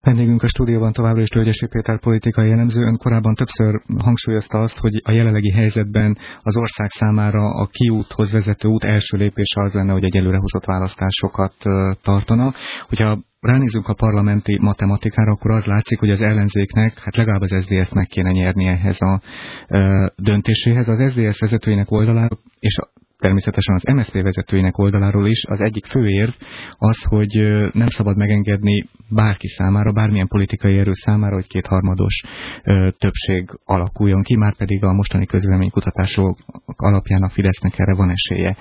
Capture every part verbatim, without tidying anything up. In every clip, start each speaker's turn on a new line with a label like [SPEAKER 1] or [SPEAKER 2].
[SPEAKER 1] Vendégünk a stúdióban továbbra is Tölgyesi Péter politikai elemző. Ön korábban többször hangsúlyozta azt, hogy a jelenlegi helyzetben az ország számára a kiúthoz vezető út első lépése az lenne, hogy egy előrehozott választásokat tartana. Hogyha ránézzünk a parlamenti matematikára, akkor az látszik, hogy az ellenzéknek, hát legalább az es zé es-t meg kéne nyerni ehhez a ö, döntéséhez. Az es zé es vezetőinek oldaláról és a természetesen az em es zé pé vezetőinek oldaláról is az egyik fő érv az, hogy nem szabad megengedni bárki számára, bármilyen politikai erő számára, hogy kétharmados ö, többség alakuljon ki, már pedig a mostani közvéleménykutatások alapján a Fidesznek erre van esélye.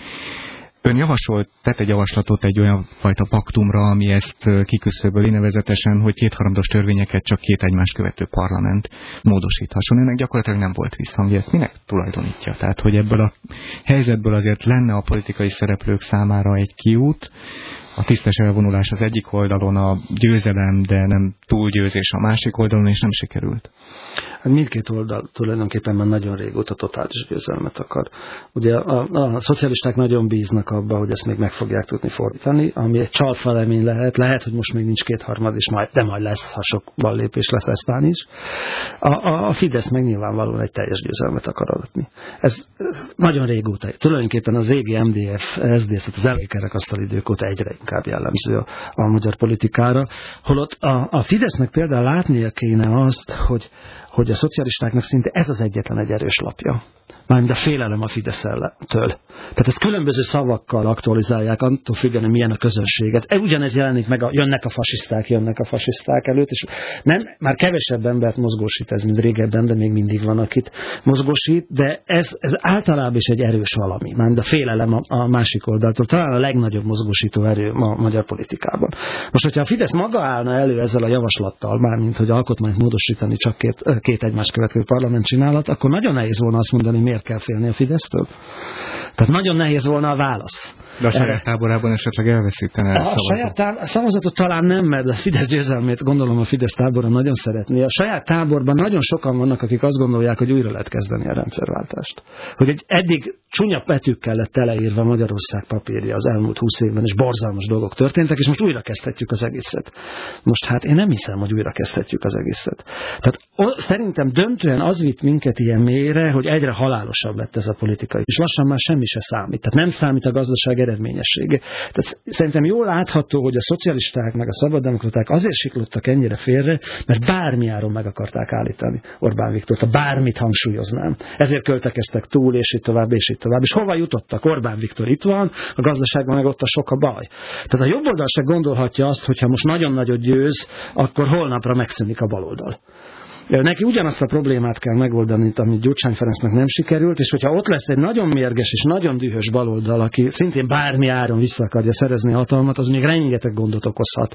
[SPEAKER 1] Ön javasolt, tett egy javaslatot egy olyan fajta paktumra, ami ezt kiküszöböli, nevezetesen, hogy kétharmados törvényeket csak két egymást követő parlament módosíthasson. Ennek gyakorlatilag nem volt visszhangja. Ezt minek tulajdonítja? Tehát, hogy ebből a helyzetből azért lenne a politikai szereplők számára egy kiút, a tisztes elvonulás az egyik oldalon, a győzelem, de nem túlgyőzés a másik oldalon, és nem sikerült.
[SPEAKER 2] Mindkét oldal tulajdonképpen már nagyon régóta totális győzelmet akar. Ugye a, a, a szocialisták nagyon bíznak abba, hogy ezt még meg fogják tudni fordítani, ami egy csalfelemény lehet, lehet, hogy most még nincs kétharmad, és majd, de majd lesz, ha sok ballépés lesz eztán is. A, a, a Fidesz meg nyilvánvalóan egy teljes győzelmet akar adatni. Ez, ez nagyon régóta. Tulajdonképpen az égi em dé ef, es dé es, tehát az előkerekasztali idők óta egyre inkább jellemző a, a magyar politikára. Holott a, a Fidesznek például látnia kéne azt, hogy hogy a szocialistáknak szinte ez az egyetlen egy erős lapja. Mármint a félelem a Fidesz-től. Tehát ezt különböző szavakkal aktualizálják, attól függően, hogy milyen a közönség. Ez ugyanez jelenik meg, a, jönnek a fasiszták, jönnek a fasiszták előtt, és nem, már kevesebb embert mozgósít ez, mint régebben, de még mindig van, akit mozgósít, de ez, ez általában is egy erős valami. Mármint a félelem a, a másik oldaltól. Talán a legnagyobb mozgósító erő a magyar politikában. Most, hogyha a Fidesz maga állna elő ezzel a javaslattal, mármint, hogy alkotmányt módosítani csak két, két egymást követő parlament csinálat, akkor nagyon nehéz volna azt mondani, miért kell félni a Fidesztől. Tehát nagyon nehéz volna a válasz.
[SPEAKER 1] De a saját táborában esetleg elveszítene el
[SPEAKER 2] a
[SPEAKER 1] szavazatot.
[SPEAKER 2] saját tábor, szavazatot talán nem, mert a Fidesz győzelmét gondolom a Fidesz tábora nagyon szeretné. A saját táborban nagyon sokan vannak, akik azt gondolják, hogy újra lehet kezdeni a rendszerváltást. Hogy egy eddig csúnya betűkkel lett teleírva Magyarország papírja az elmúlt húsz évben, és borzalmas dolgok történtek, és most újra kezdhetjük az egészet. Most hát én nem hiszem, hogy újra kezdhetjük az egészet. Tehát o, szerintem döntően az vitt minket ilyen mélyre, hogy egyre halálosabb lett ez a politikai. És lassan már semmi se számít. Tehát nem számít a gazdaság eredményessége. Tehát szerintem jól látható, hogy a szocialisták meg a szabaddemokraták azért siklottak ennyire félre, mert bármiáron meg akarták állítani Orbán Viktort, ha bármit hangsúlyoznám. Ezért költekeztek túl, és itt tovább, és itt tovább. És hova jutottak? Orbán Viktor itt van, a gazdaságban meg ott a sok a baj. Tehát a jobb oldal se gondolhatja azt, hogyha most nagyon nagyot győz, akkor holnapra megszűnik a baloldal. Neki ugyanazt a problémát kell megoldani, amit Gyurcsány Ferencnek nem sikerült, és hogyha ott lesz egy nagyon mérges és nagyon dühös baloldal, aki szintén bármi áron vissza akarja szerezni a hatalmat, az még rengeteg gondot okozhat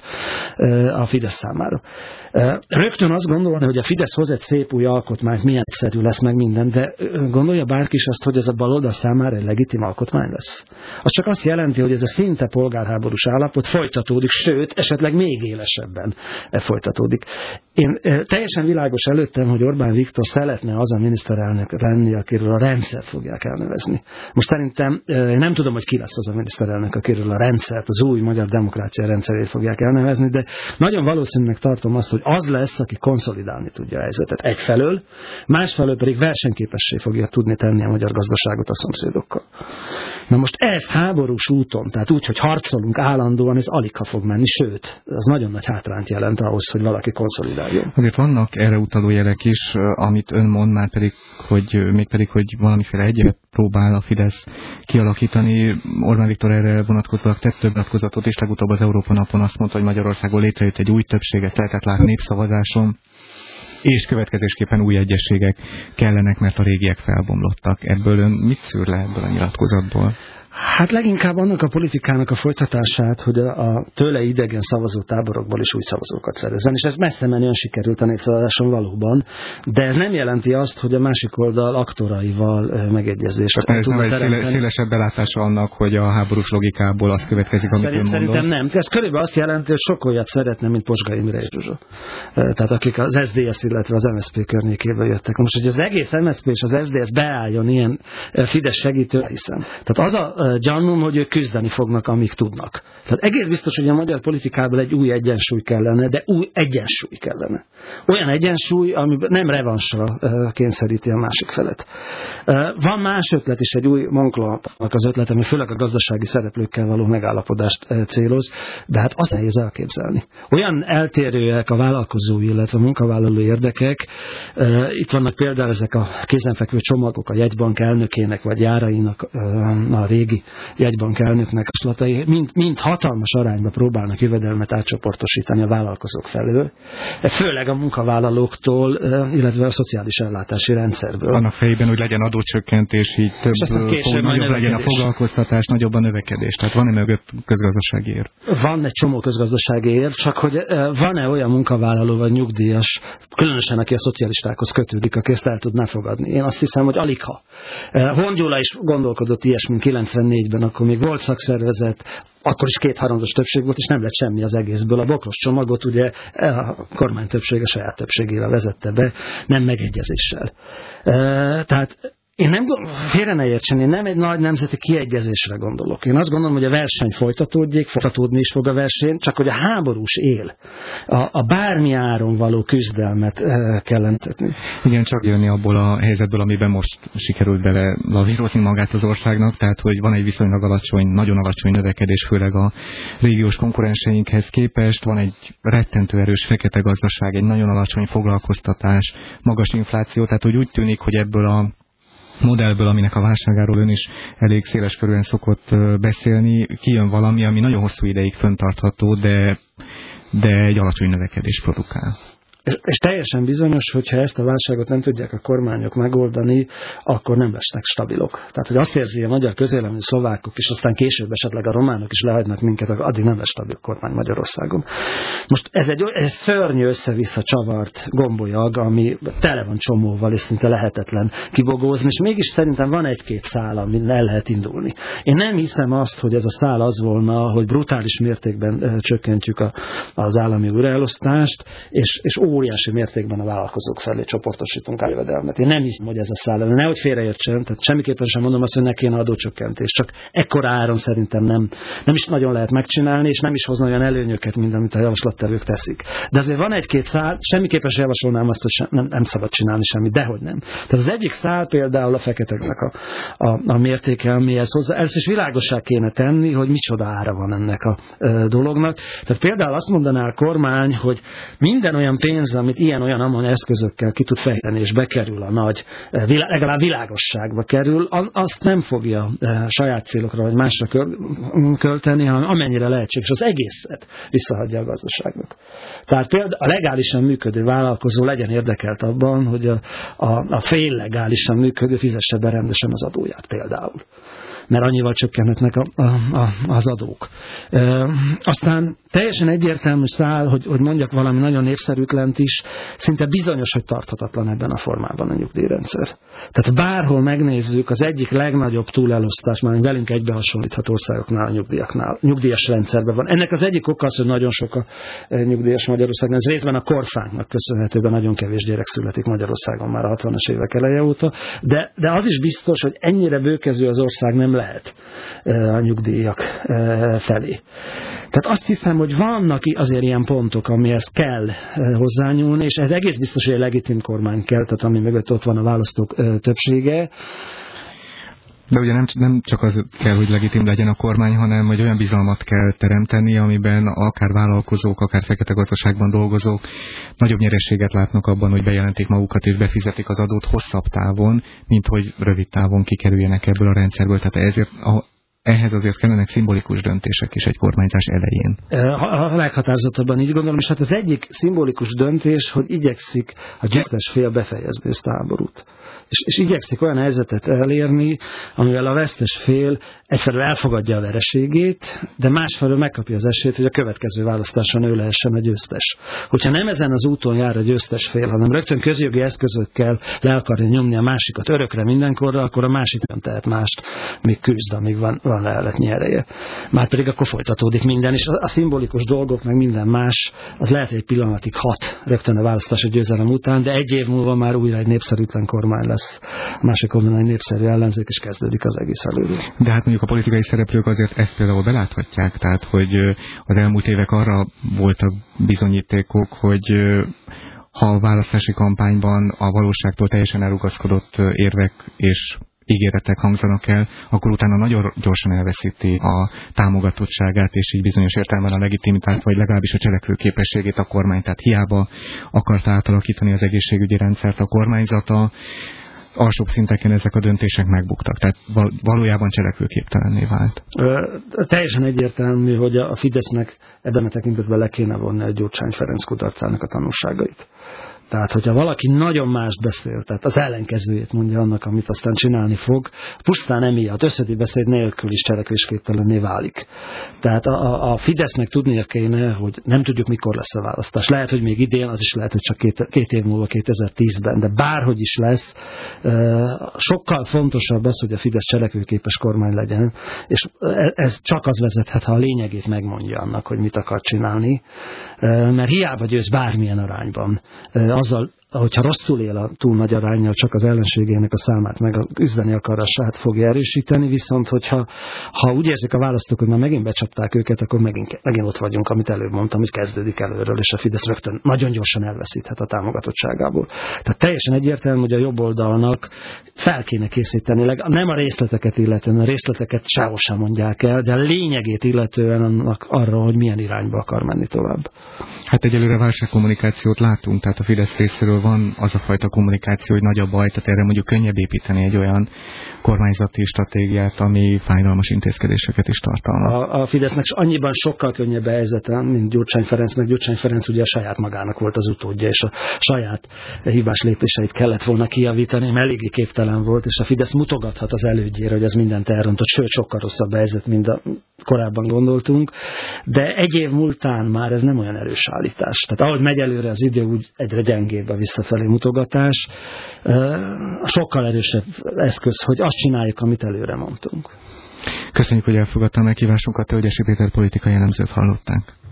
[SPEAKER 2] a Fidesz számára. Rögtön azt gondolni, hogy a Fidesz hoz egy szép új alkotmányt, milyen egyszerű lesz meg minden, de gondolja bárki is azt, hogy ez a baloldal számára egy legitim alkotmány lesz. Az csak azt jelenti, hogy ez a szinte polgárháborús állapot folytatódik, sőt, esetleg még élesebben folytatódik. Én teljesen világos előttem, hogy Orbán Viktor szeretne az a miniszterelnök lenni, akiről a rendszert fogják elnevezni. Most szerintem nem tudom, hogy ki lesz az a miniszterelnök, akiről a rendszert, az új magyar demokrácia rendszerét fogják elnevezni, de nagyon valószínűleg tartom azt, hogy az lesz, aki konszolidálni tudja a helyzetet egyfelől, másfelől pedig versenyképessé fogja tudni tenni a magyar gazdaságot a szomszédokkal. Na most ez háborús úton, tehát úgy, hogy harcolunk állandóan, ez alig ha fog menni, sőt, az nagyon nagy hátrányt jelent ahhoz, hogy valaki konszolidáljon.
[SPEAKER 1] Azért vannak erre utaló jelek is, amit ön mond, már pedig, hogy mégpedig, hogy valamiféle egyet próbál a Fidesz kialakítani. Orbán Viktor erre vonatkozólag tett több nyilatkozatot, és legutóbb az Európa napon azt mondta, hogy Magyarországon létrejött egy új többség, ezt lehetett látni népszavazáson, és következésképpen új egyességek kellenek, mert a régiek felbomlottak. Ebből ön mit szűr le ebből a nyilatkozatból?
[SPEAKER 2] Hát leginkább annak a politikának a folytatását, hogy a, a tőle idegen szavazó táborokból is új szavazókat szerezzen, és ez messze menően sikerült a népszavazáson valóban, de ez nem jelenti azt, hogy a másik oldal aktoraival megegyezést
[SPEAKER 1] tudna teremteni. Ez nem egy szélesebb belátása annak, hogy a háborús logikából az következik, amit
[SPEAKER 2] Szerint,
[SPEAKER 1] ön mondott?
[SPEAKER 2] Szerintem nem. Ez körülbelül azt jelenti, hogy sok olyat szeretne, mint Pozsga Imre és Zsuzsa. Tehát akik az es dé es, illetve az em es zé pé környékéből jöttek. Most, hogy az egész em es zé pé és az es dé es beálljon ilyen Fidesz segítő, hiszem. Tehát az a gyanúm, hogy ők küzdeni fognak, amíg tudnak. Tehát egész biztos, hogy a magyar politikában egy új egyensúly kellene, de új egyensúly kellene. Olyan egyensúly, ami nem revansra kényszeríti a másik felet. Van más ötlet is, egy új Moncloa-nak az ötlet, ami főleg a gazdasági szereplőkkel való megállapodást céloz, de hát azt nehéz elképzelni. Olyan eltérőek a vállalkozói, illetve a munkavállaló érdekek. Itt vannak például ezek a kézenfekvő csomagok a jegybank elnökének, vagy járainak, a régi jegybank elnöknek javaslatai, mind, mind hatalmas arányba próbálnak jövedelmet átcsoportosítani a vállalkozók felől, főleg a munkavállalóktól, illetve a szociális ellátási rendszerből.
[SPEAKER 1] Annak fejében, hogy legyen adócsökkentés, így több, fog, nagyobb legyen a foglalkoztatás, nagyobb a növekedés. Tehát van-e mögött közgazdasági ér?
[SPEAKER 2] Van egy csomó közgazdasági ér, csak hogy van-e olyan munkavállaló vagy nyugdíjas, különösen aki a szocialistákhoz kötődik, aki ezt el tudná fogadni. Én azt hiszem, hogy aligha. Horn Gyula is gondolkodott ilyesmint kilencvennégyben, akkor még volt szakszervezet, akkor is kétharmados többség volt, és nem lett semmi az egészből. A bokros csomagot ugye a kormány többsége saját többségével vezette be, nem megegyezéssel. Tehát én nem, félre ne értsen, én nem egy nagy nemzeti kiegyezésre gondolok. Én azt gondolom, hogy a verseny folytatódjék, folytatódni is fog a verseny, csak hogy a háborús él, a, a bármi áron való küzdelmet e, kellene tenni.
[SPEAKER 1] Igen, csak jönni abból a helyzetből, amiben most sikerült bele lavírozni magát az országnak, tehát hogy van egy viszonylag alacsony, nagyon alacsony növekedés, főleg a régiós konkurenseinkhez képest, van egy rettentő erős fekete gazdaság, egy nagyon alacsony foglalkoztatás, magas infláció, tehát hogy úgy tűnik, hogy ebből a modellből, aminek a válságáról ön is elég széleskörűen szokott beszélni, kijön valami, ami nagyon hosszú ideig fenntartható, de, de egy alacsony növekedés produkál.
[SPEAKER 2] És, és teljesen bizonyos, hogyha ezt a válságot nem tudják a kormányok megoldani, akkor nem lesznek stabilok. Tehát, hogy azt érzi a magyar közélemény, szlovákok, és aztán később esetleg a románok is lehagynak minket, addig nem lesz stabil kormány Magyarországon. Most ez egy, ez szörnyű össze-vissza csavart gombolyag, ami tele van csomóval, és szinte lehetetlen kibogózni, és mégis szerintem van egy-két szál, amin el lehet indulni. Én nem hiszem azt, hogy ez a szál az volna, hogy brutális mértékben csökkentjük a, az állami újraelosztást, és, és óriási mértékben a vállalkozók felé csoportosítunk a jövedelmet. Én nem hiszem, hogy ez a száll. Nehogy félreértsen, tehát semmiképpen sem mondom azt, hogy ne kéne adócsökkentés. Csak ekkora áron szerintem nem, nem is nagyon lehet megcsinálni, és nem is hozna olyan előnyöket, mint amit a javaslattevők teszik. De azért van egy-két szál, semmiképpen sem javasolnám azt, hogy sem, nem, nem szabad csinálni semmit, dehogy nem. Tehát az egyik szál például a feketeknek a, a, a mértéke, amihez hozzá. Ezt is világossá kéne tenni, hogy micsoda ára van ennek a e, dolognak. Tehát például azt mondaná a kormány, hogy minden olyan pénz, amit ilyen-olyan eszközökkel ki tud fejteni, és bekerül a nagy, legalább világosságba kerül, azt nem fogja saját célokra vagy másra költeni, hanem amennyire lehetséges, az egészet visszahagyja a gazdaságnak. Tehát például a legálisan működő vállalkozó legyen érdekelt abban, hogy a, a, a fél legálisan működő fizesse be rendesen az adóját például. Mert annyival csökkenhetnek a, a, a, az adók. E, aztán teljesen egyértelmű szál, hogy, hogy mondjak valami nagyon népszerűtlent is, szinte bizonyos, hogy tarthatatlan ebben a formában a nyugdíjrendszer. Tehát bárhol megnézzük, az egyik legnagyobb túlelosztás, már velünk egybehasonlítható országoknál, a nyugdíjaknál, nyugdíjas rendszerben van. Ennek az egyik oka az, hogy nagyon sok a nyugdíjas Magyarországon. Ez részben a korfánknak köszönhetően nagyon kevés gyerek születik Magyarországon már a hatvanas évek eleje óta, de, de az is biztos, hogy ennyire bőkező az ország nem lehet a nyugdíjak felé. Tehát azt hiszem, hogy vannak azért ilyen pontok, amihez kell hozzányúlni, és ez egész biztos, hogy egy legitim kormány kell, tehát ami mögött ott van a választók többsége.
[SPEAKER 1] De ugye nem, nem csak az kell, hogy legitim legyen a kormány, hanem hogy olyan bizalmat kell teremteni, amiben akár vállalkozók, akár fekete gazdaságban dolgozók nagyobb nyerességet látnak abban, hogy bejelentik magukat és befizetik az adót hosszabb távon, mint hogy rövid távon kikerüljenek ebből a rendszerből. Tehát ezért a ehhez azért kellenek szimbolikus döntések is egy kormányzás elején.
[SPEAKER 2] A leghatározottabban így gondolom, és hát az egyik szimbolikus döntés, hogy igyekszik a győztes fél befejezni ezt a háborút. És, és igyekszik olyan helyzetet elérni, amivel a vesztes fél egyfelől elfogadja a vereségét, de másfelől megkapja az esélyt, hogy a következő választáson ő lehessen a győztes. Hogyha nem ezen az úton jár a győztes fél, hanem rögtön közjogi eszközökkel le akarja nyomni a másikat örökre mindenkorra, akkor a másik nem tehet mást, míg küzd, amíg van, van leheletnyi ereje. Márpedig akkor folytatódik minden, és a, a szimbolikus dolgok, meg minden más, az lehet, hogy egy pillanatig hat rögtön a választási győzelem után, de egy év múlva már újra egy népszerűtlen kormány lesz. A másik oldalon egy népszerű ellenzék, és kezdődik az egész előről.
[SPEAKER 1] De hát mondjuk a politikai szereplők azért ezt például beláthatják, tehát hogy az elmúlt évek arra voltak bizonyítékok, hogy ha a választási kampányban a valóságtól teljesen elrugaszkodott érvek és ígéretek hangzanak el, akkor utána nagyon gyorsan elveszíti a támogatottságát, és így bizonyos értelemben a legitimitást, vagy legalábbis a cselekvőképességét a kormány. Tehát hiába akarta átalakítani az egészségügyi rendszert a kormányzata, alsóbb szinteken ezek a döntések megbuktak. Tehát valójában cselekvőképtelenné vált.
[SPEAKER 2] Ö, teljesen egyértelmű, hogy a Fidesznek ebben a tekintetben le kéne vonni a Gyurcsány Ferenc kudarcának a tanulságait. Tehát, hogyha valaki nagyon más beszél, tehát az ellenkezőjét mondja annak, amit aztán csinálni fog, pusztán emiatt összödi beszéd nélkül is cselekvésképtelenné válik. Tehát a, a Fidesznek tudnia kéne, hogy nem tudjuk, mikor lesz a választás. Lehet, hogy még idén, az is lehet, hogy csak két, két év múlva, kétezer-tízben, de bárhogy is lesz, sokkal fontosabb az, hogy a Fidesz cselekvőképes kormány legyen, és ez csak az vezethet, ha a lényegét megmondja annak, hogy mit akar csinálni, mert hiába győz bármilyen arányban. Azzal, hogyha rosszul él a túl nagy aránnyal, csak az ellenségének a számát meg a üzdeni akarását fogja erősíteni, viszont hogyha ha úgy érzik a választók, hogy már megint becsapták őket, akkor megint, megint ott vagyunk, amit előbb mondtam, hogy kezdődik előről, és a Fidesz rögtön nagyon gyorsan elveszíthet a támogatottságából. Tehát teljesen egyértelmű, hogy a jobb oldalnak fel kéne készíteni, nem a részleteket illetően, a részleteket sehol sem mondják el, de a lényegét illetően annak arra, hogy milyen irányba akar menni tovább.
[SPEAKER 1] Hát egyelőre válságkommunikációt látunk, tehát a Fidesz részéről van az a fajta kommunikáció, hogy nagy a baj, tehát erre mondjuk könnyebb építeni egy olyan kormányzati stratégiát, ami fájdalmas intézkedéseket is tartalmaz.
[SPEAKER 2] A, a Fidesznek annyiban sokkal könnyebb a helyzete, mint Gyurcsány Ferencnek. Gyurcsány Ferenc ugye a saját magának volt az utódja, és a saját hibás lépéseit kellett volna kijavítani, mert eléggé képtelen volt, és a Fidesz mutogathat az elődjére, hogy ez mindent elrontott, sőt, sokkal rosszabb a helyzet, mint a korábban gondoltunk, de egy év múltán már ez nem olyan erős állítás. Tehát ahogy megy előre az idő, úgy egyre gyengébb a visszafelé mutogatás. Sokkal erősebb eszköz, hogy azt csináljuk, amit előre mondtunk.
[SPEAKER 1] Köszönjük, hogy elfogadta a meghívásunkat, Tölgyesi Péter politikai elemzőt hallották.